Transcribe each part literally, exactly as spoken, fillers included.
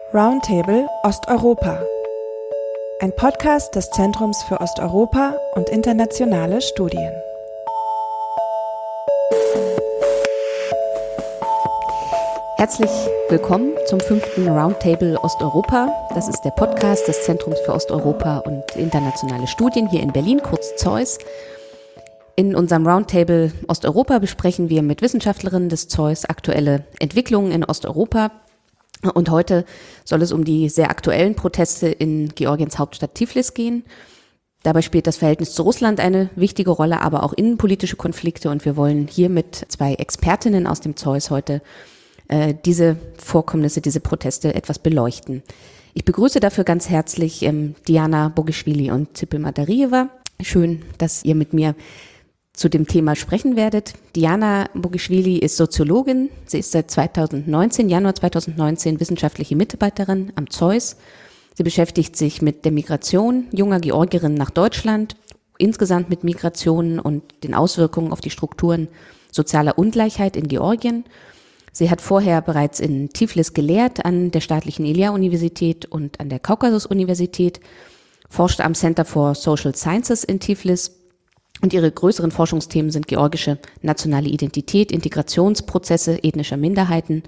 Roundtable Osteuropa. Ein Podcast des Zentrums für Osteuropa und internationale Studien. Herzlich willkommen zum fünften Roundtable Osteuropa. Das ist der Podcast des Zentrums für Osteuropa und internationale Studien hier in Berlin, kurz Z O I S. In unserem Roundtable Osteuropa besprechen wir mit Wissenschaftlerinnen des Z O I S aktuelle Entwicklungen in Osteuropa. Und heute soll es um die sehr aktuellen Proteste in Georgiens Hauptstadt Tiflis gehen. Dabei spielt das Verhältnis zu Russland eine wichtige Rolle, aber auch innenpolitische Konflikte. Und wir wollen hier mit zwei Expertinnen aus dem Z O I S heute äh, diese Vorkommnisse, diese Proteste etwas beleuchten. Ich begrüße dafür ganz herzlich ähm, Diana Bogischvili und Zipil Madarieva. Schön, dass ihr mit mir zu dem Thema sprechen werdet. Diana Bogischvili ist Soziologin. Sie ist seit zweitausendneunzehn, Januar zweitausendneunzehn, wissenschaftliche Mitarbeiterin am Z O I S. Sie beschäftigt sich mit der Migration junger Georgierinnen nach Deutschland, insgesamt mit Migrationen und den Auswirkungen auf die Strukturen sozialer Ungleichheit in Georgien. Sie hat vorher bereits in Tiflis gelehrt, an der staatlichen Ilia-Universität und an der Kaukasus-Universität, forschte am Center for Social Sciences in Tiflis. Und ihre größeren Forschungsthemen sind georgische nationale Identität, Integrationsprozesse ethnischer Minderheiten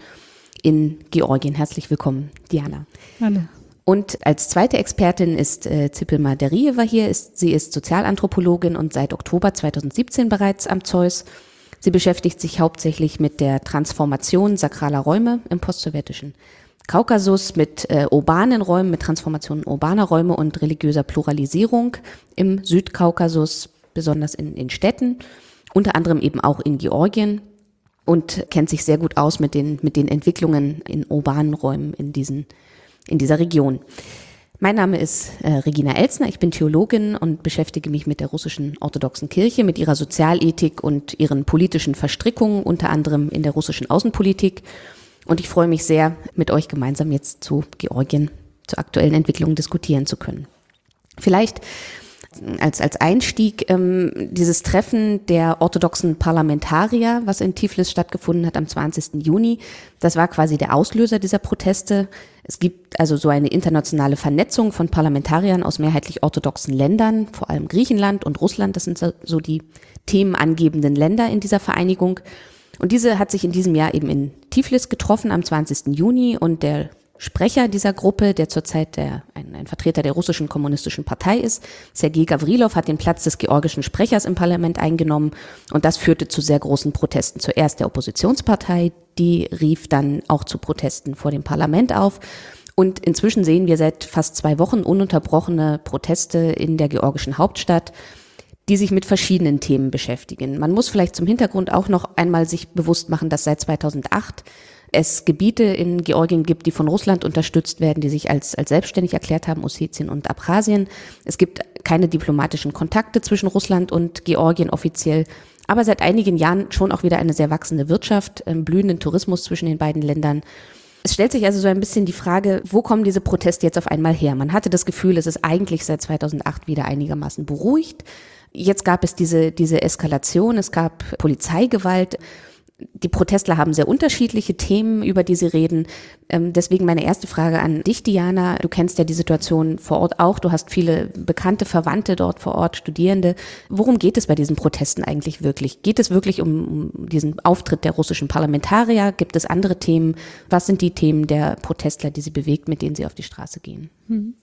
in Georgien. Herzlich willkommen, Diana. Hallo. Und als zweite Expertin ist äh, Zipil Madarieva hier. Ist, sie ist Sozialanthropologin und seit Oktober zweitausendsiebzehn bereits am Z O I S. Sie beschäftigt sich hauptsächlich mit der Transformation sakraler Räume im postsowjetischen Kaukasus, mit äh, urbanen Räumen, mit Transformationen urbaner Räume und religiöser Pluralisierung im Südkaukasus, besonders in, in Städten, unter anderem eben auch in Georgien, und kennt sich sehr gut aus mit den, mit den Entwicklungen in urbanen Räumen in, diesen, in dieser Region. Mein Name ist äh, Regina Elzner, ich bin Theologin und beschäftige mich mit der russischen orthodoxen Kirche, mit ihrer Sozialethik und ihren politischen Verstrickungen, unter anderem in der russischen Außenpolitik. Und ich freue mich sehr, mit euch gemeinsam jetzt zu Georgien, zu aktuellen Entwicklungen diskutieren zu können. Vielleicht Als, als Einstieg ähm, dieses Treffen der orthodoxen Parlamentarier, was in Tiflis stattgefunden hat am zwanzigsten Juni, das war quasi der Auslöser dieser Proteste. Es gibt also so eine internationale Vernetzung von Parlamentariern aus mehrheitlich orthodoxen Ländern, vor allem Griechenland und Russland, das sind so, so die themenangebenden Länder in dieser Vereinigung. Und diese hat sich in diesem Jahr eben in Tiflis getroffen am zwanzigsten Juni, und der Sprecher dieser Gruppe, der zurzeit der, ein, ein Vertreter der russischen kommunistischen Partei ist, Sergei Gavrilov, hat den Platz des georgischen Sprechers im Parlament eingenommen, und das führte zu sehr großen Protesten. Zuerst der Oppositionspartei, die rief dann auch zu Protesten vor dem Parlament auf, und inzwischen sehen wir seit fast zwei Wochen ununterbrochene Proteste in der georgischen Hauptstadt, die sich mit verschiedenen Themen beschäftigen. Man muss vielleicht zum Hintergrund auch noch einmal sich bewusst machen, dass seit zweitausendacht es Gebiete in Georgien gibt, die von Russland unterstützt werden, die sich als, als selbstständig erklärt haben, Ossetien und Abchasien. Es gibt keine diplomatischen Kontakte zwischen Russland und Georgien offiziell, aber seit einigen Jahren schon auch wieder eine sehr wachsende Wirtschaft, einen blühenden Tourismus zwischen den beiden Ländern. Es stellt sich also so ein bisschen die Frage, wo kommen diese Proteste jetzt auf einmal her? Man hatte das Gefühl, es ist eigentlich seit zweitausendacht wieder einigermaßen beruhigt. Jetzt gab es diese, diese Eskalation, es gab Polizeigewalt. Die Protestler haben sehr unterschiedliche Themen, über die sie reden. Ähm, deswegen meine erste Frage an dich, Diana. Du kennst ja die Situation vor Ort auch. Du hast viele bekannte Verwandte dort vor Ort, Studierende. Worum geht es bei diesen Protesten eigentlich wirklich? Geht es wirklich um, um diesen Auftritt der russischen Parlamentarier? Gibt es andere Themen? Was sind die Themen der Protestler, die sie bewegt, mit denen sie auf die Straße gehen? Hm.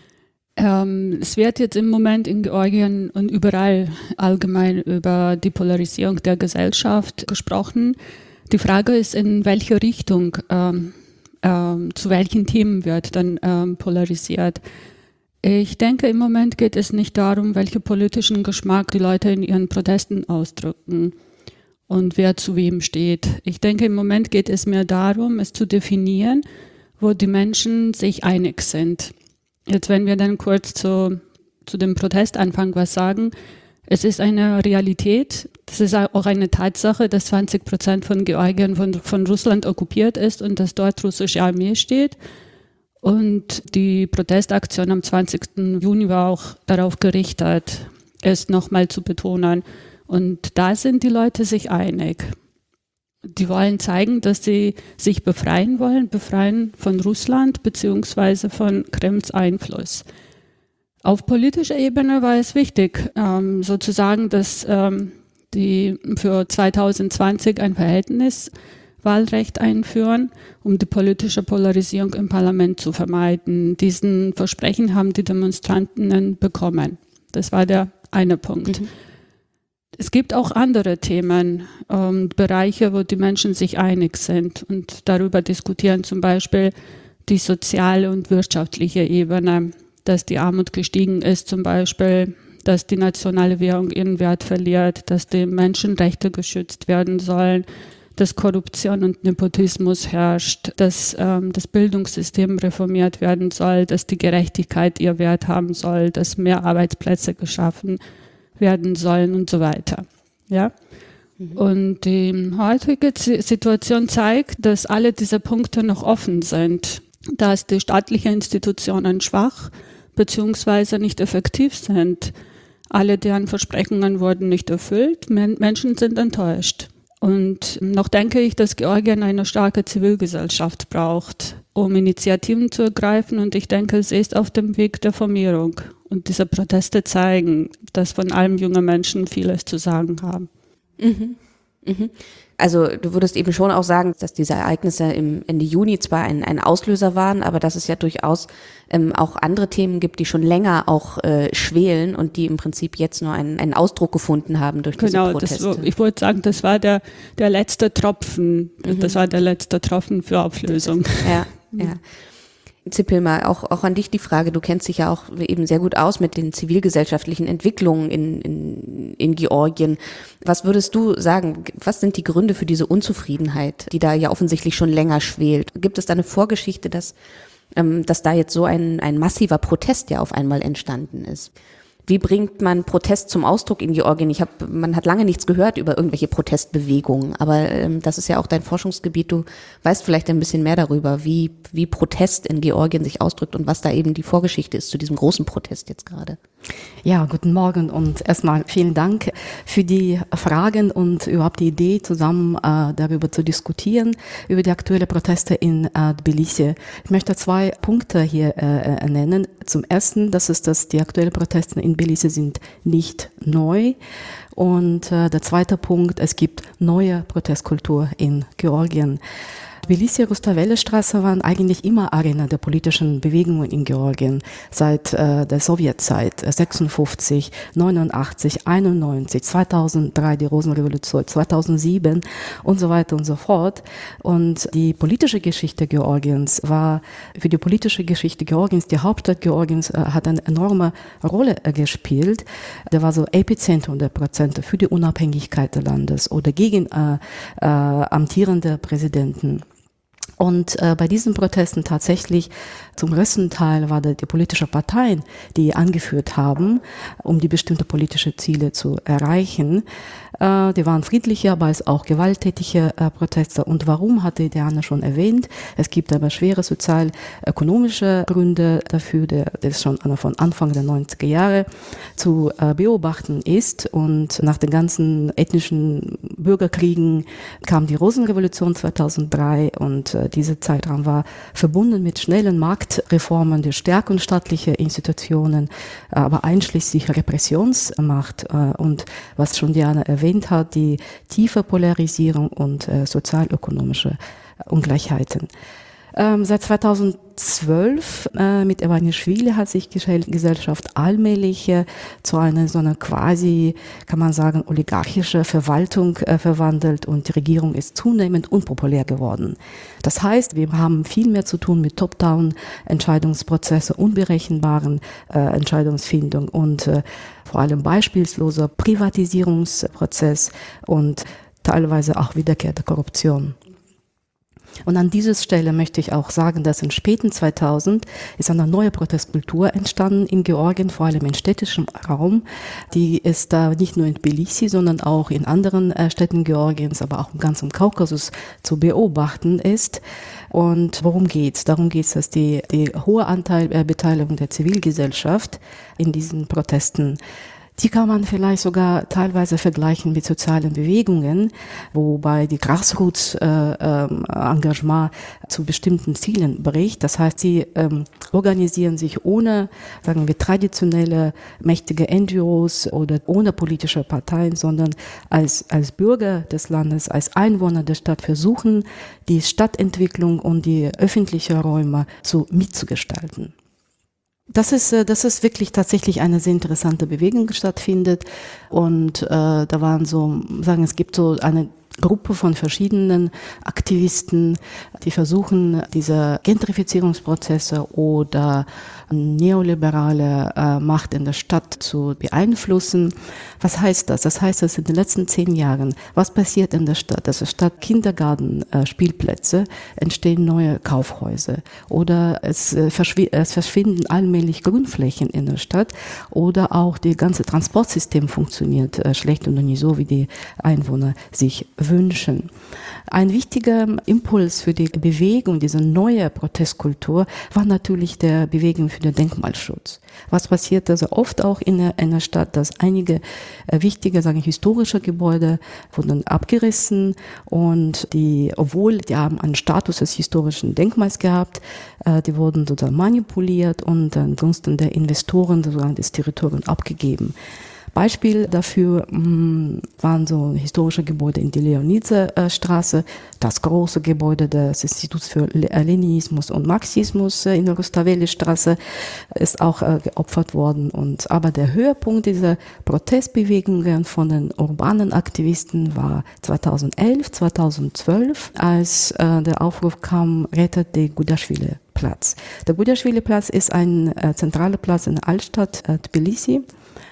Ähm, es wird jetzt im Moment in Georgien und überall allgemein über die Polarisierung der Gesellschaft gesprochen. Die Frage ist, in welche Richtung, ähm, ähm, zu welchen Themen wird dann ähm, polarisiert. Ich denke, im Moment geht es nicht darum, welchen politischen Geschmack die Leute in ihren Protesten ausdrücken und wer zu wem steht. Ich denke, im Moment geht es mehr darum, es zu definieren, wo die Menschen sich einig sind. Jetzt, wenn wir dann kurz zu, zu dem Protestanfang was sagen, es ist eine Realität, das ist auch eine Tatsache, dass zwanzig Prozent von Georgien von, von Russland okkupiert ist und dass dort russische Armee steht. Und die Protestaktion am zwanzigsten Juni war auch darauf gerichtet, es nochmal zu betonen. Und da sind die Leute sich einig. Die wollen zeigen, dass sie sich befreien wollen, befreien von Russland beziehungsweise von Kremls Einfluss. Auf politischer Ebene war es wichtig, ähm, sozusagen, dass ähm, die für zwanzig zwanzig ein Verhältniswahlrecht einführen, um die politische Polarisierung im Parlament zu vermeiden. Diesen Versprechen haben die Demonstranten bekommen. Das war der eine Punkt. Mhm. Es gibt auch andere Themen, ähm, Bereiche, wo die Menschen sich einig sind und darüber diskutieren, zum Beispiel die soziale und wirtschaftliche Ebene, dass die Armut gestiegen ist zum Beispiel, dass die nationale Währung ihren Wert verliert, dass die Menschenrechte geschützt werden sollen, dass Korruption und Nepotismus herrscht, dass ähm, das Bildungssystem reformiert werden soll, dass die Gerechtigkeit ihr Wert haben soll, dass mehr Arbeitsplätze geschaffen werden sollen und so weiter. Ja? Mhm. Und die heutige Situation zeigt, dass alle diese Punkte noch offen sind, dass die staatlichen Institutionen schwach bzw. nicht effektiv sind. Alle deren Versprechungen wurden nicht erfüllt, Menschen sind enttäuscht. Und noch denke ich, dass Georgien eine starke Zivilgesellschaft braucht, um Initiativen zu ergreifen. Und ich denke, sie ist auf dem Weg der Formierung. Und diese Proteste zeigen, dass von allem junge Menschen vieles zu sagen haben. Mhm. Mhm. Also du würdest eben schon auch sagen, dass diese Ereignisse im Ende Juni zwar ein, ein Auslöser waren, aber dass es ja durchaus ähm, auch andere Themen gibt, die schon länger auch äh, schwelen und die im Prinzip jetzt nur einen, einen Ausdruck gefunden haben durch diese genau, Proteste. Genau, ich wollte sagen, das war der, der letzte Tropfen, mhm. das war der letzte Tropfen für Auflösung. Ja, ja. Cipilma, auch, auch an dich die Frage, du kennst dich ja auch eben sehr gut aus mit den zivilgesellschaftlichen Entwicklungen in, in, in Georgien. Was würdest du sagen, was sind die Gründe für diese Unzufriedenheit, die da ja offensichtlich schon länger schwelt? Gibt es da eine Vorgeschichte, dass, ähm, dass da jetzt so ein, ein massiver Protest ja auf einmal entstanden ist? Wie bringt man Protest zum Ausdruck in Georgien? Ich habe, man hat lange nichts gehört über irgendwelche Protestbewegungen, aber ähm, das ist ja auch dein Forschungsgebiet. Du weißt vielleicht ein bisschen mehr darüber, wie, wie Protest in Georgien sich ausdrückt und was da eben die Vorgeschichte ist zu diesem großen Protest jetzt gerade. Ja, guten Morgen und erstmal vielen Dank für die Fragen und überhaupt die Idee, zusammen äh, darüber zu diskutieren, über die aktuellen Proteste in äh, Tbilisi. Ich möchte zwei Punkte hier äh, nennen. Zum ersten, das ist, dass die aktuellen Proteste in Tbilisi sind nicht neu. Und äh, der zweite Punkt, es gibt neue Protestkultur in Georgien. Tbilisi, Rustaveli-Straße waren eigentlich immer Arena der politischen Bewegungen in Georgien seit äh, der Sowjetzeit, sechsundfünfzig, neunundachtzig, einundneunzig, zweitausenddrei die Rosenrevolution, zweitausendsieben und so weiter und so fort. Und die politische Geschichte Georgiens war, für die politische Geschichte Georgiens, die Hauptstadt Georgiens äh, hat eine enorme Rolle äh, gespielt. Der war so Epizentrum der Prozente für die Unabhängigkeit des Landes oder gegen äh, äh, amtierende Präsidenten. Und äh, bei diesen Protesten tatsächlich zum größten Teil war das die politischen Parteien, die angeführt haben, um die bestimmte politische Ziele zu erreichen. Äh, die waren friedliche, aber es auch gewalttätige äh, Proteste. Und warum, hatte Diana schon erwähnt. Es gibt aber schwere sozial-ökonomische Gründe dafür, der, das schon von Anfang der neunziger Jahre zu äh, beobachten ist. Und nach den ganzen ethnischen Bürgerkriegen kam die Rosenrevolution zweitausenddrei und äh, dieser Zeitraum war verbunden mit schnellen Marktreformen, der Stärkung staatlicher Institutionen, aber einschließlich Repressionsmacht und was schon Diana erwähnt hat, die tiefe Polarisierung und äh, sozialökonomische Ungleichheiten. Ähm, seit zweitausendzwölf äh, mit Ivanischvili hat sich die Gesellschaft allmählich äh, zu einer so einer quasi, kann man sagen, oligarchische Verwaltung äh, verwandelt und die Regierung ist zunehmend unpopulär geworden. Das heißt, wir haben viel mehr zu tun mit Top-Down-Entscheidungsprozesse, unberechenbaren äh, Entscheidungsfindung und äh, vor allem beispielsloser Privatisierungsprozess und teilweise auch Wiederkehr der Korruption. Und an dieser Stelle möchte ich auch sagen, dass in späten zweitausend ist eine neue Protestkultur entstanden in Georgien, vor allem im städtischen Raum. Die ist da nicht nur in Tbilisi, sondern auch in anderen äh, Städten Georgiens, aber auch im ganzen Kaukasus zu beobachten ist. Und worum geht's? Darum geht's, dass die, die hohe Anteil äh, Beteiligung der Zivilgesellschaft in diesen Protesten Die kann man vielleicht sogar teilweise vergleichen mit sozialen Bewegungen, wobei die Grassroots-Engagement äh, äh, zu bestimmten Zielen bricht. Das heißt, sie ähm, organisieren sich ohne, sagen wir, traditionelle, mächtige N G Os oder ohne politische Parteien, sondern als, als Bürger des Landes, als Einwohner der Stadt versuchen, die Stadtentwicklung und die öffentlichen Räume so mitzugestalten. Das ist, das ist wirklich tatsächlich eine sehr interessante Bewegung, die stattfindet. Und äh, da waren so, sagen, es gibt so eine Gruppe von verschiedenen Aktivisten, die versuchen, diese Gentrifizierungsprozesse oder neoliberale äh, Macht in der Stadt zu beeinflussen. Was heißt das? Das heißt, dass in den letzten zehn Jahren, was passiert in der Stadt? Also statt Kindergarten, äh, Spielplätze entstehen neue Kaufhäuser oder es, äh, verschw- es verschwinden allmählich Grünflächen in der Stadt oder auch das ganze Transportsystem funktioniert äh, schlecht und nicht so, wie die Einwohner sich wünschen. Ein wichtiger Impuls für die Bewegung, diese neue Protestkultur, war natürlich der Bewegung für den Denkmalschutz. Was passiert also oft auch in der, in der Stadt, dass einige äh, wichtige, sagen wir, historische Gebäude wurden abgerissen und die, obwohl die haben einen Status des historischen Denkmals gehabt, äh, die wurden sozusagen manipuliert und dann zugunsten der Investoren sozusagen das Territorium abgegeben. Beispiel dafür mh, waren so historische Gebäude in der Leonidze-Straße, das große Gebäude des Instituts für Leninismus und Marxismus in der Rustaveli-Straße ist auch äh, geopfert worden. Und, aber der Höhepunkt dieser Protestbewegungen von den urbanen Aktivisten war zweitausendelf, zweitausendzwölf, als äh, der Aufruf kam, rettet den Gudaschwili-Platz. Der Gudaschwili-Platz ist ein äh, zentraler Platz in der Altstadt äh, Tbilisi.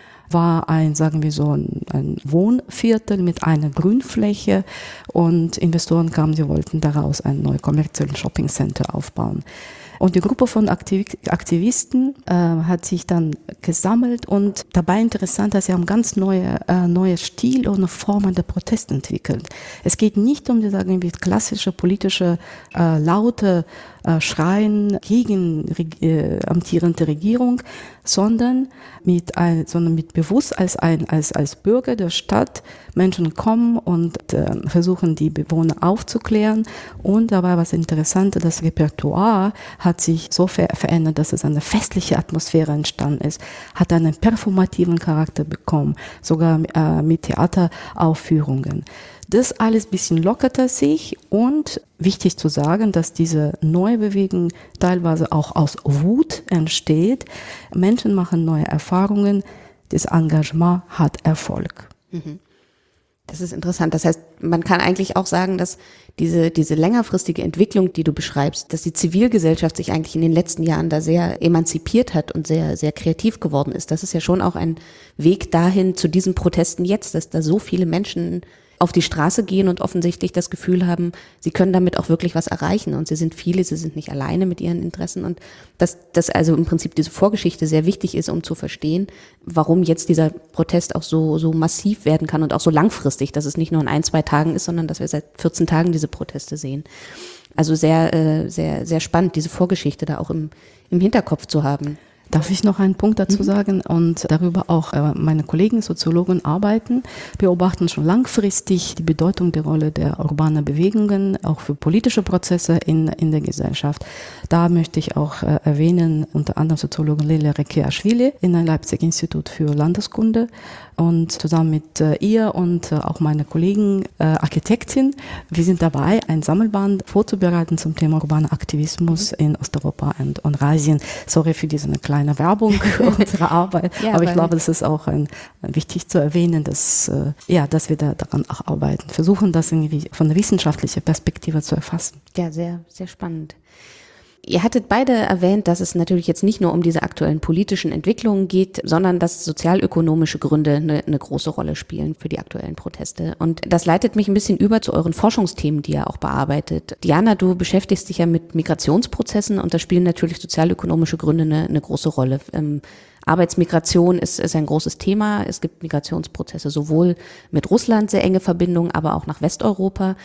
War ein, sagen wir so, ein, ein Wohnviertel mit einer Grünfläche und Investoren kamen, sie wollten daraus ein neues kommerzielles Shoppingcenter aufbauen. Und die Gruppe von Aktiv- Aktivisten äh, hat sich dann gesammelt und dabei interessant, dass sie haben ganz neue, äh, neue Stil und Formen der Protest entwickelt. Es geht nicht um die, sagen wir, klassische politische äh, laute äh, Schreien gegen äh, amtierende Regierung, sondern mit ein, sondern mit bewusst als ein als als Bürger der Stadt Menschen kommen und äh, versuchen, die Bewohner aufzuklären. Und dabei was Interessantes, das Repertoire hat sich so ver- verändert, dass es eine festliche Atmosphäre entstanden ist, hat einen performativen Charakter bekommen, sogar äh, mit Theateraufführungen. Das alles ein bisschen lockerte sich und wichtig zu sagen, dass diese neue Bewegung teilweise auch aus Wut entsteht. Menschen machen neue Erfahrungen, das Engagement hat Erfolg. Mhm. Das ist interessant. Das heißt, man kann eigentlich auch sagen, dass diese, diese längerfristige Entwicklung, die du beschreibst, dass die Zivilgesellschaft sich eigentlich in den letzten Jahren da sehr emanzipiert hat und sehr, sehr kreativ geworden ist. Das ist ja schon auch ein Weg dahin zu diesen Protesten jetzt, dass da so viele Menschen auf die Straße gehen und offensichtlich das Gefühl haben, sie können damit auch wirklich was erreichen und sie sind viele, sie sind nicht alleine mit ihren Interessen und dass, dass also im Prinzip diese Vorgeschichte sehr wichtig ist, um zu verstehen, warum jetzt dieser Protest auch so, so massiv werden kann und auch so langfristig, dass es nicht nur in ein, zwei Tagen ist, sondern dass wir seit vierzehn Tagen diese Proteste sehen. Also sehr, äh, sehr, sehr spannend, diese Vorgeschichte da auch im, im Hinterkopf zu haben. Darf ich noch einen Punkt dazu sagen und darüber auch äh, meine Kollegen, Soziologen arbeiten, beobachten schon langfristig die Bedeutung der Rolle der urbanen Bewegungen, auch für politische Prozesse in, in der Gesellschaft. Da möchte ich auch äh, erwähnen, unter anderem Soziologin Lelia Rekeashvili in einem Leipziger Institut für Landeskunde und zusammen mit äh, ihr und äh, auch meine Kollegen, äh, Architektin, wir sind dabei, ein Sammelband vorzubereiten zum Thema urbaner Aktivismus in Osteuropa und, und Asien. Sorry für diese kleine eine Werbung unserer Arbeit, ja, aber ich glaube, es ist auch ein, ein wichtig zu erwähnen, dass, äh, ja, dass wir da daran auch arbeiten, versuchen, das irgendwie von der wissenschaftlichen Perspektive zu erfassen. Ja, sehr, sehr spannend. Ihr hattet beide erwähnt, dass es natürlich jetzt nicht nur um diese aktuellen politischen Entwicklungen geht, sondern dass sozialökonomische Gründe eine, eine große Rolle spielen für die aktuellen Proteste. Und das leitet mich ein bisschen über zu euren Forschungsthemen, die ihr auch bearbeitet. Diana, du beschäftigst dich ja mit Migrationsprozessen und da spielen natürlich sozialökonomische Gründe eine, eine große Rolle. Ähm, Arbeitsmigration ist, ist ein großes Thema. Es gibt Migrationsprozesse sowohl mit Russland, sehr enge Verbindungen, aber auch nach Westeuropa.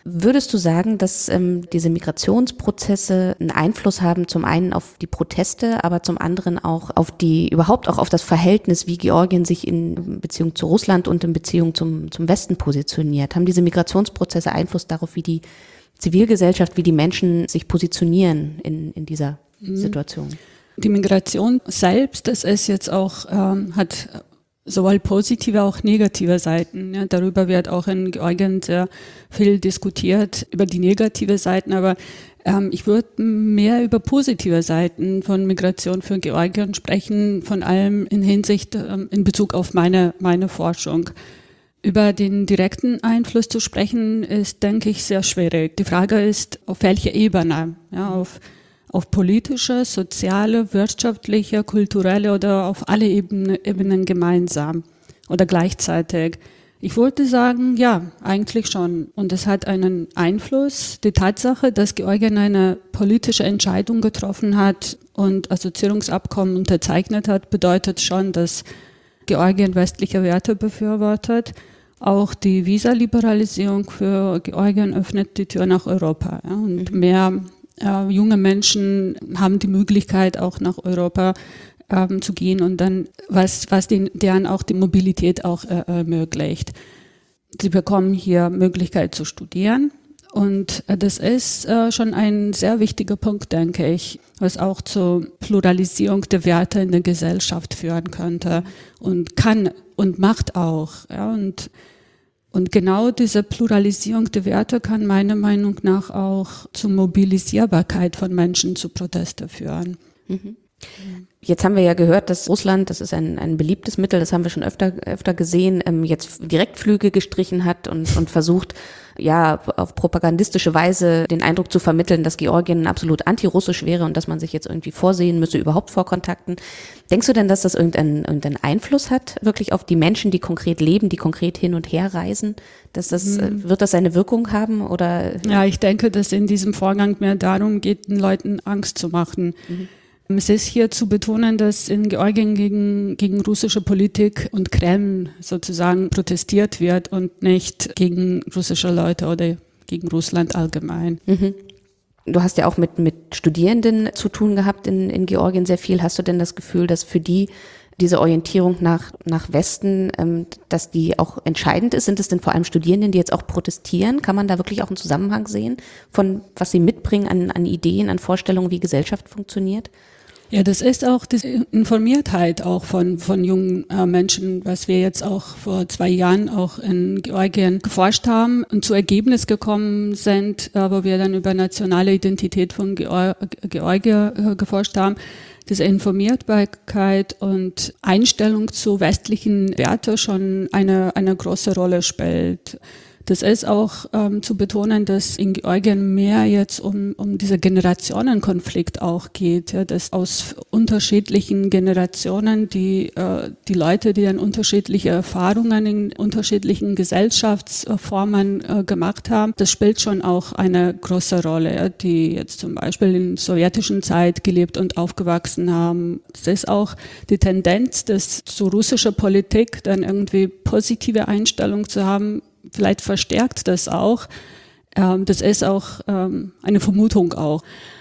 Würdest du sagen, dass ähm, diese Migrationsprozesse einen Einfluss haben, zum einen auf die Proteste, aber zum anderen auch auf die, überhaupt auch auf das Verhältnis, wie Georgien sich in Beziehung zu Russland und in Beziehung zum, zum Westen positioniert? Haben diese Migrationsprozesse Einfluss darauf, wie die Zivilgesellschaft, wie die Menschen sich positionieren in, in dieser mhm. Situation? Die Migration selbst, das ist jetzt auch, ähm, hat sowohl positive als auch negative Seiten. Ja, darüber wird auch in Georgien sehr viel diskutiert, über die negative Seiten, aber ähm, ich würde mehr über positive Seiten von Migration für Georgien sprechen, von allem in Hinsicht, ähm, in Bezug auf meine, meine Forschung. Über den direkten Einfluss zu sprechen, ist, denke ich, sehr schwierig. Die Frage ist, auf welcher Ebene, ja, auf auf politische, soziale, wirtschaftliche, kulturelle oder auf alle Ebenen, Ebenen gemeinsam oder gleichzeitig. Ich würde sagen, ja, eigentlich schon. Und es hat einen Einfluss. Die Tatsache, dass Georgien eine politische Entscheidung getroffen hat und Assoziierungsabkommen unterzeichnet hat, bedeutet schon, dass Georgien westliche Werte befürwortet. Auch die Visaliberalisierung für Georgien öffnet die Tür nach Europa. Ja, und mhm. mehr Äh, junge Menschen haben die Möglichkeit, auch nach Europa ähm, zu gehen und dann, was, was den, deren auch die Mobilität auch äh, ermöglicht. Sie bekommen hier Möglichkeit zu studieren und äh, das ist äh, schon ein sehr wichtiger Punkt, denke ich, was auch zur Pluralisierung der Werte in der Gesellschaft führen könnte und kann und macht auch. Ja, und Und genau diese Pluralisierung der Werte kann meiner Meinung nach auch zur Mobilisierbarkeit von Menschen zu Proteste führen. Mhm. Jetzt haben wir ja gehört, dass Russland, das ist ein, ein beliebtes Mittel, das haben wir schon öfter, öfter gesehen, ähm, jetzt Direktflüge gestrichen hat und, und versucht, ja, auf propagandistische Weise den Eindruck zu vermitteln, dass Georgien absolut antirussisch wäre und dass man sich jetzt irgendwie vorsehen müsse, überhaupt vor Kontakten. Denkst du denn, dass das irgendeinen, irgendeinen Einfluss hat, wirklich auf die Menschen, die konkret leben, die konkret hin und her reisen? Dass das, mhm. Wird das seine Wirkung haben? Oder? Ja, ich denke, dass in diesem Vorgang mehr darum geht, den Leuten Angst zu machen. Mhm. Es ist hier zu betonen, dass in Georgien gegen, gegen russische Politik und Kreml sozusagen protestiert wird und nicht gegen russische Leute oder gegen Russland allgemein. Mhm. Du hast ja auch mit, mit Studierenden zu tun gehabt in, in Georgien sehr viel. Hast du denn das Gefühl, dass für die diese Orientierung nach, nach Westen, ähm, dass die auch entscheidend ist? Sind es denn vor allem Studierenden, die jetzt auch protestieren? Kann man da wirklich auch einen Zusammenhang sehen von was sie mitbringen an, an Ideen, an Vorstellungen, wie Gesellschaft funktioniert? Ja, das ist auch die Informiertheit auch von, von jungen äh, Menschen, was wir jetzt auch vor zwei Jahren auch in Georgien geforscht haben und zu Ergebnis gekommen sind, äh, wo wir dann über nationale Identität von Geor- Georgien äh, geforscht haben. Diese Informierbarkeit und Einstellung zu westlichen Werten schon eine, eine große Rolle spielt. Das ist auch ähm, zu betonen, dass in Georgien mehr jetzt um, um dieser Generationenkonflikt auch geht, ja, dass aus unterschiedlichen Generationen die, äh, die Leute, die dann unterschiedliche Erfahrungen in unterschiedlichen Gesellschaftsformen äh, gemacht haben, das spielt schon auch eine große Rolle, ja, die jetzt zum Beispiel in sowjetischen Zeit gelebt und aufgewachsen haben. Das ist auch die Tendenz, dass zu russischer Politik dann irgendwie positive Einstellung zu haben. Vielleicht verstärkt das auch. Ähm, das ist auch ähm, eine Vermutung auch.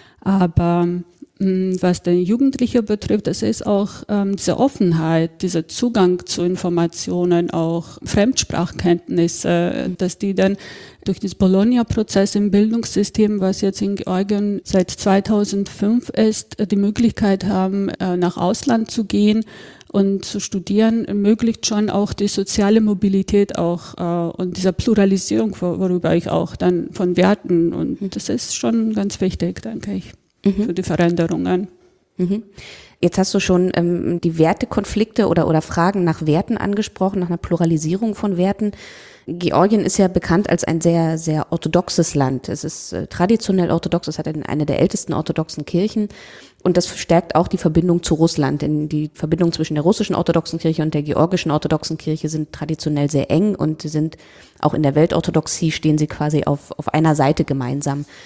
Aber mh, was den Jugendlichen betrifft, das ist auch ähm, diese Offenheit, dieser Zugang zu Informationen, auch Fremdsprachkenntnisse, dass die dann durch das Bologna-Prozess im Bildungssystem, was jetzt in Georgien seit zweitausendfünf ist, die Möglichkeit haben, äh, nach Ausland zu gehen und zu studieren, ermöglicht schon auch die soziale Mobilität auch äh, und dieser Pluralisierung, worüber ich auch dann von Werten, und das ist schon ganz wichtig, denke ich, mhm. für die Veränderungen. Mhm. Jetzt hast du schon ähm, die Wertekonflikte oder, oder Fragen nach Werten angesprochen, nach einer Pluralisierung von Werten. Georgien ist ja bekannt als ein sehr, sehr orthodoxes Land. Es ist äh, traditionell orthodox, es hat eine der ältesten orthodoxen Kirchen und das stärkt auch die Verbindung zu Russland, denn die Verbindung zwischen der russischen orthodoxen Kirche und der georgischen orthodoxen Kirche sind traditionell sehr eng und sie sind auch in der Weltorthodoxie stehen sie quasi auf, auf einer Seite gemeinsam.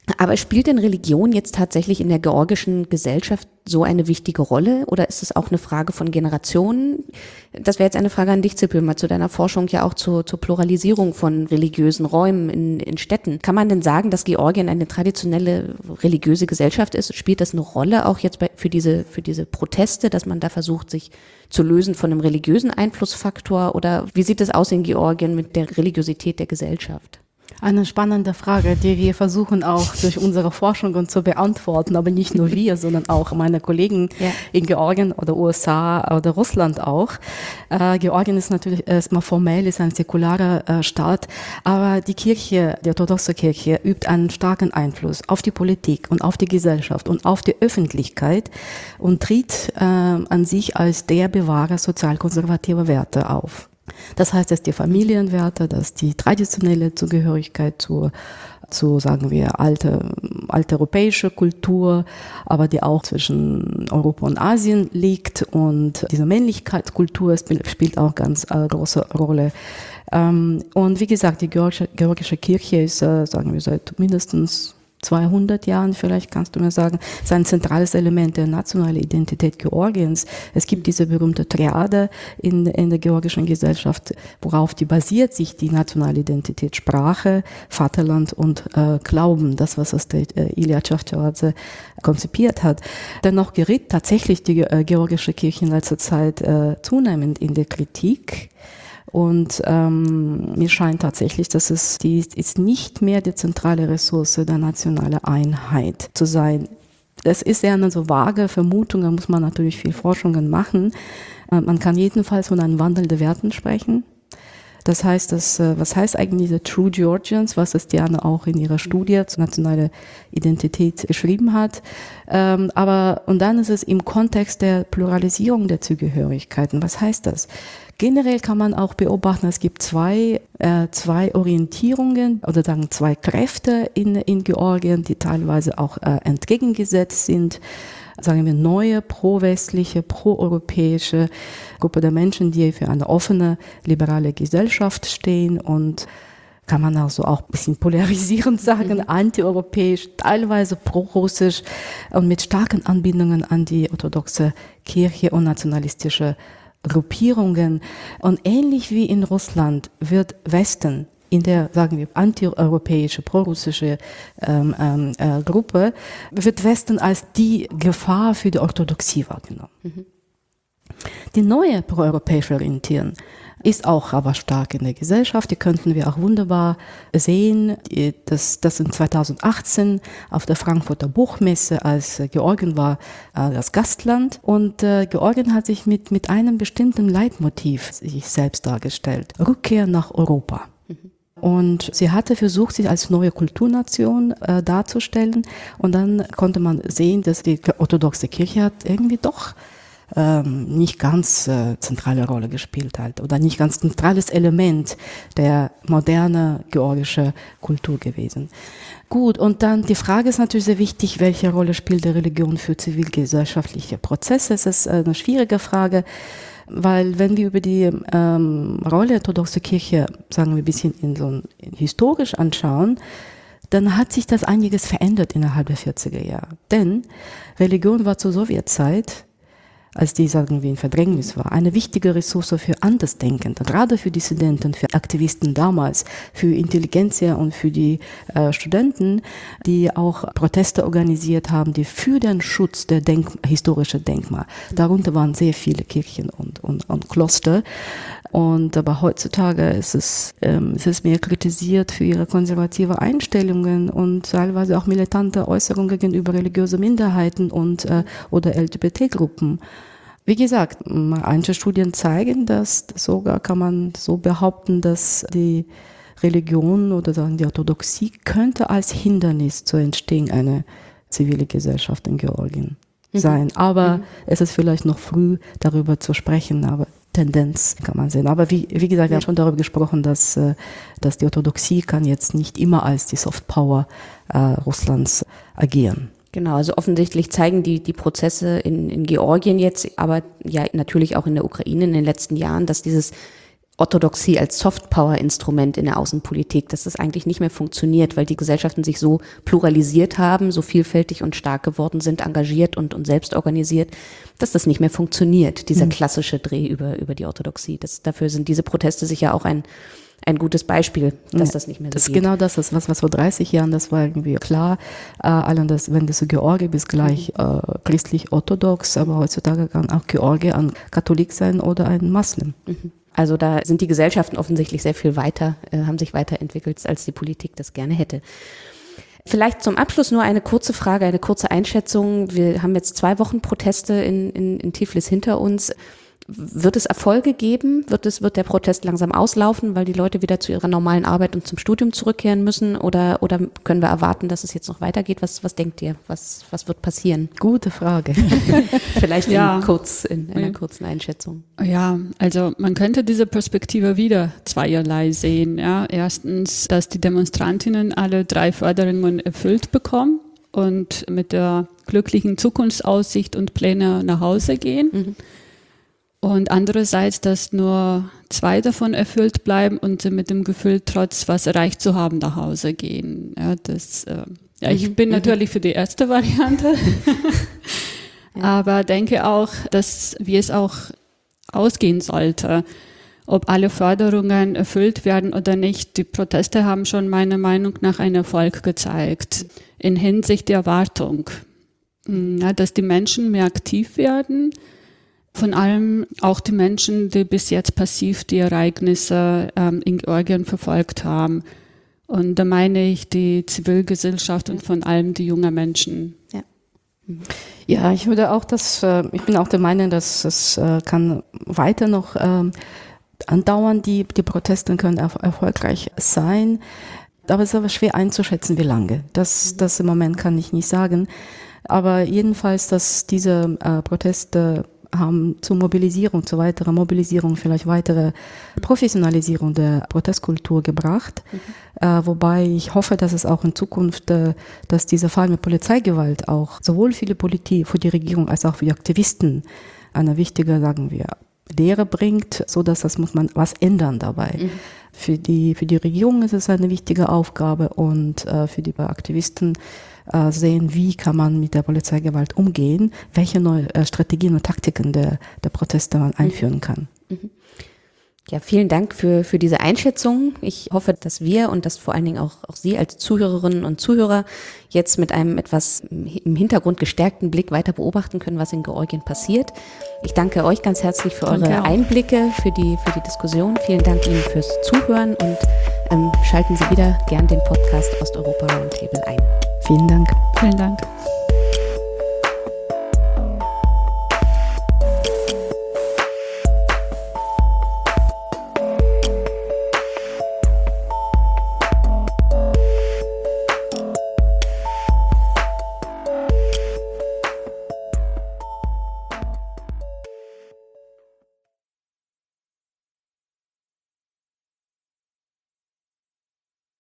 Aber spielt denn Religion jetzt tatsächlich in der georgischen Gesellschaft so eine wichtige Rolle oder ist es auch eine Frage von Generationen? Das wäre jetzt eine Frage an dich, Zippel, mal zu deiner Forschung ja auch zur, zur Pluralisierung von religiösen Räumen in, in Städten. Kann man denn sagen, dass Georgien eine traditionelle religiöse Gesellschaft ist? Spielt das eine Rolle auch jetzt bei, für diese, für diese Proteste, dass man da versucht, sich zu lösen von einem religiösen Einflussfaktor? Oder wie sieht es aus in Georgien mit der Religiosität der Gesellschaft? Eine spannende Frage, die wir versuchen auch durch unsere Forschungen zu beantworten, aber nicht nur wir, sondern auch meine Kollegen ja. in Georgien oder U S A oder Russland auch. Äh, Georgien ist natürlich erstmal formell, ist ein säkularer äh, Staat, aber die Kirche, die orthodoxe Kirche, übt einen starken Einfluss auf die Politik und auf die Gesellschaft und auf die Öffentlichkeit und tritt äh, an sich als der Bewahrer sozialkonservativer Werte auf. Das heißt, dass die Familienwerte, dass die traditionelle Zugehörigkeit zur, zu, sagen wir, alte, alte europäische Kultur, aber die auch zwischen Europa und Asien liegt und diese Männlichkeitskultur spielt auch ganz äh, große Rolle. Ähm, und wie gesagt, die georgische, georgische Kirche ist, äh, sagen wir, seit mindestens zweihundert Jahren, vielleicht kannst du mir sagen, ist ein zentrales Element der nationalen Identität Georgiens. Es gibt diese berühmte Triade in, in der georgischen Gesellschaft, worauf die basiert sich die nationale Identität, Sprache, Vaterland und äh, Glauben, das, was das der äh, Ilya Chavchavadze konzipiert hat. Dennoch geriet tatsächlich die äh, georgische Kirche in letzter Zeit äh, zunehmend in der Kritik. Und ähm, mir scheint tatsächlich, dass es die ist nicht mehr die zentrale Ressource der nationalen Einheit zu sein. Das ist ja eine so vage Vermutung, da muss man natürlich viel Forschungen machen. Äh, man kann jedenfalls von einem Wandel der Werten sprechen. Das heißt, dass, äh, was heißt eigentlich diese True Georgians, was es Diana auch in ihrer Studie zur nationalen Identität geschrieben hat. Ähm, aber, und dann ist es im Kontext der Pluralisierung der Zugehörigkeiten. Was heißt das? Generell kann man auch beobachten, es gibt zwei, äh, zwei Orientierungen oder sagen zwei Kräfte in, in Georgien, die teilweise auch äh, entgegengesetzt sind. Sagen wir neue, pro-westliche, pro-europäische Gruppe der Menschen, die für eine offene, liberale Gesellschaft stehen und kann man also auch ein bisschen polarisierend sagen, mhm. antieuropäisch, teilweise pro-russisch und mit starken Anbindungen an die orthodoxe Kirche und nationalistische Gruppierungen. Und ähnlich wie in Russland wird Westen in der, sagen wir, antieuropäische, prorussische ähm, ähm, äh, Gruppe, wird Westen als die Gefahr für die Orthodoxie wahrgenommen. Mhm. Die neue proeuropäische Orientierung ist auch aber stark in der Gesellschaft. Die könnten wir auch wunderbar sehen, dass das in zweitausendachtzehn auf der Frankfurter Buchmesse, als Georgien war das Gastland. Und äh, Georgien hat sich mit, mit einem bestimmten Leitmotiv sich selbst dargestellt. Rückkehr nach Europa. Mhm. Und sie hatte versucht, sich als neue Kulturnation äh, darzustellen. Und dann konnte man sehen, dass die orthodoxe Kirche hat irgendwie doch Ähm, nicht ganz äh, zentrale Rolle gespielt hat oder nicht ganz zentrales Element der modernen georgischen Kultur gewesen. Gut, und dann die Frage ist natürlich sehr wichtig, welche Rolle spielt die Religion für zivilgesellschaftliche Prozesse? Es ist eine schwierige Frage, weil wenn wir über die ähm, Rolle der orthodoxen Kirche, sagen wir ein bisschen in so ein, in historisch anschauen, dann hat sich das einiges verändert innerhalb der vierziger Jahre. Denn Religion war zur Sowjetzeit, als die, sagen wir, in Verdrängnis war, eine wichtige Ressource für Andersdenkende, gerade für Dissidenten, für Aktivisten damals, für Intelligentsia und für die äh, Studenten, die auch Proteste organisiert haben, die für den Schutz der Denk- historischen Denkmale, darunter waren sehr viele Kirchen und, und, und Kloster. Und aber heutzutage ist es, ähm, ist es mehr kritisiert für ihre konservative Einstellungen und teilweise auch militante Äußerungen gegenüber religiösen Minderheiten und äh, oder L G B T-Gruppen. Wie gesagt, einige Studien zeigen, dass sogar kann man so behaupten, dass die Religion oder sagen die Orthodoxie könnte als Hindernis zur Entstehung einer zivilen Gesellschaft in Georgien mhm. sein. Aber mhm. es ist vielleicht noch früh, darüber zu sprechen, aber Tendenz kann man sehen. Aber wie, wie gesagt, wir haben schon darüber gesprochen, dass, dass die Orthodoxie kann jetzt nicht immer als die Softpower äh, Russlands agieren. Genau, also offensichtlich zeigen die, die Prozesse in, in Georgien jetzt, aber ja natürlich auch in der Ukraine in den letzten Jahren, dass dieses Orthodoxie als Softpower-Instrument in der Außenpolitik, dass das eigentlich nicht mehr funktioniert, weil die Gesellschaften sich so pluralisiert haben, so vielfältig und stark geworden sind, engagiert und, und selbst organisiert, dass das nicht mehr funktioniert, dieser klassische Dreh über, über die Orthodoxie. Das, dafür sind diese Proteste sicher auch ein, ein gutes Beispiel, dass ja, das nicht mehr so das geht. Ist genau das, was, was vor dreißig Jahren, das war irgendwie klar, äh, allen das, wenn du so Georgi bist, gleich mhm. äh, christlich-orthodox, aber heutzutage kann auch Georgi ein Katholik sein oder ein Moslem. Mhm. Also da sind die Gesellschaften offensichtlich sehr viel weiter, äh, haben sich weiterentwickelt, als die Politik das gerne hätte. Vielleicht zum Abschluss nur eine kurze Frage, eine kurze Einschätzung. Wir haben jetzt zwei Wochen Proteste in, in, in Tiflis hinter uns. Wird es Erfolge geben? Wird es, wird der Protest langsam auslaufen, weil die Leute wieder zu ihrer normalen Arbeit und zum Studium zurückkehren müssen? Oder, oder können wir erwarten, dass es jetzt noch weitergeht? Was, was denkt ihr? Was, was wird passieren? Gute Frage. Vielleicht ja. in, kurz, in einer kurzen Einschätzung. Ja, also man könnte diese Perspektive wieder zweierlei sehen. Ja. Erstens, dass die Demonstrantinnen alle drei Forderungen erfüllt bekommen und mit der glücklichen Zukunftsaussicht und Pläne nach Hause gehen. Mhm. Und andererseits, dass nur zwei davon erfüllt bleiben und sie mit dem Gefühl, trotz was erreicht zu haben, nach Hause gehen. Ja, das, äh, ja, ich mhm. bin mhm. natürlich für die erste Variante, ja. aber denke auch, dass wie es auch ausgehen sollte, ob alle Forderungen erfüllt werden oder nicht. Die Proteste haben schon meiner Meinung nach einen Erfolg gezeigt in Hinsicht der Erwartung, ja, dass die Menschen mehr aktiv werden. Von allem auch die Menschen, die bis jetzt passiv die Ereignisse ähm, in Georgien verfolgt haben. Und da meine ich die Zivilgesellschaft und von allem die jungen Menschen. Ja, ja ich würde auch das, äh, ich bin auch der Meinung, dass es äh, kann weiter noch äh, andauern, die, die Proteste können er- erfolgreich sein. Aber es ist aber schwer einzuschätzen, wie lange. Das, das im Moment kann ich nicht sagen. Aber jedenfalls, dass diese äh, Proteste haben zur Mobilisierung, zu weiterer Mobilisierung, vielleicht weitere Professionalisierung der Protestkultur gebracht. Mhm. Äh, wobei ich hoffe, dass es auch in Zukunft, äh, dass dieser Fall mit Polizeigewalt auch sowohl für die Politik, für die Regierung als auch für die Aktivisten eine wichtige, sagen wir, Lehre bringt, so dass das muss man was ändern dabei. Mhm. Für die, für die Regierung ist es eine wichtige Aufgabe und äh, für die Aktivisten äh, sehen, wie kann man mit der Polizeigewalt umgehen, welche neue äh, Strategien und Taktiken der, der Proteste man einführen kann. Mhm. Ja, vielen Dank für, für diese Einschätzung. Ich hoffe, dass wir und dass vor allen Dingen auch, auch Sie als Zuhörerinnen und Zuhörer jetzt mit einem etwas im Hintergrund gestärkten Blick weiter beobachten können, was in Georgien passiert. Ich danke euch ganz herzlich für danke eure auch. Einblicke, für die, für die Diskussion. Vielen Dank Ihnen fürs Zuhören und ähm, schalten Sie wieder gern den Podcast Osteuropa Roundtable ein. Vielen Dank. Vielen Dank.